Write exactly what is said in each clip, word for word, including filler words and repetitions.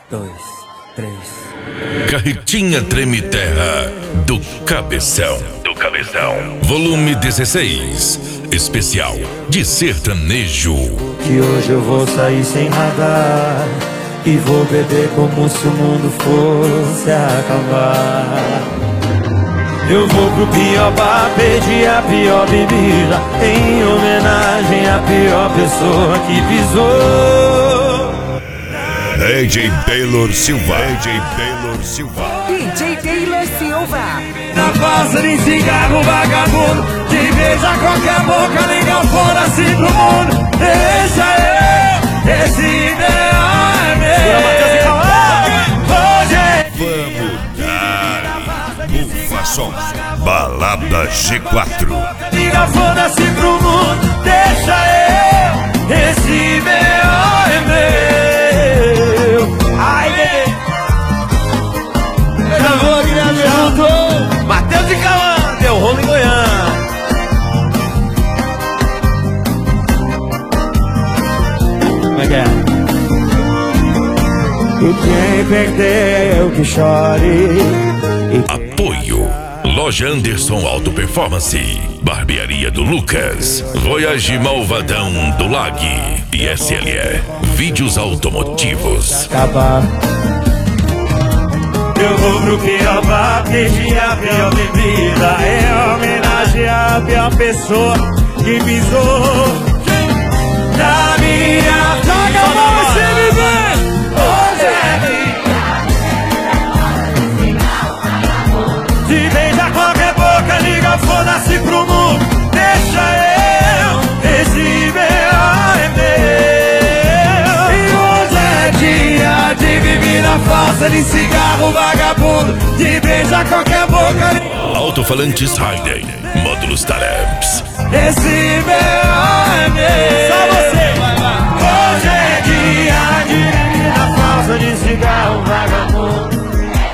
dois, três. Carretinha Treme Terra do Cabeção. Do Cabeção. Volume dezesseis. Especial de sertanejo. Que hoje eu vou sair sem nada e vou beber como se o mundo fosse acabar. Eu vou pro pior bar, pedir a pior bebida em homenagem à pior pessoa que pisou. D J Taylor Silva. D J Taylor Silva. D J Taylor Silva. Na passa de cigarro vagabundo, que beija qualquer boca, liga foda-se pro mundo. Deixa eu, esse ideal é meu. Hoje é Vamos dar Bufa Som. Balada G quatro. liga foda-se pro mundo. Deixa eu, esse ideal é meu. Ai, bebê. Já vou, Guilherme, junto. Matheus e Cauã, deu rolo em Goiânia. Como é que é? E quem perdeu que chore. Apoio. Loja Anderson Auto Performance. Barbearia do Lucas. Voyage Malvadão do Lag. E S L E. Vídeos automotivos. Acabar. Eu vou pro pior bar, pedir a pior bebida em homenagem à pior pessoa que pisou na minha vida. Hoje é dia de beijar qualquer boca, liga foda-se pro mundo. Deixa eu, esse B.O. é meu. E hoje é dia de bebida falsa, de cigarro vagabundo, de beijar qualquer boca. Alto-falantes Hayden. Módulos Tareps. Esse B.O. é meu. Só você, vai lá. Hoje é dia de bebida falsa, de cigarro vagabundo.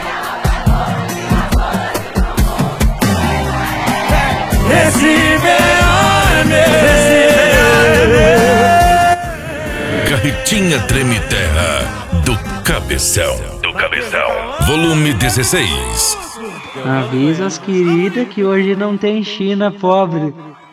Esse B.O. é meu. Esse B.O. é meu. Carretinha Treme Terra do Cabeção. Do Cabeção. Volume dezesseis. Avisa as queridas que hoje não tem China pobre.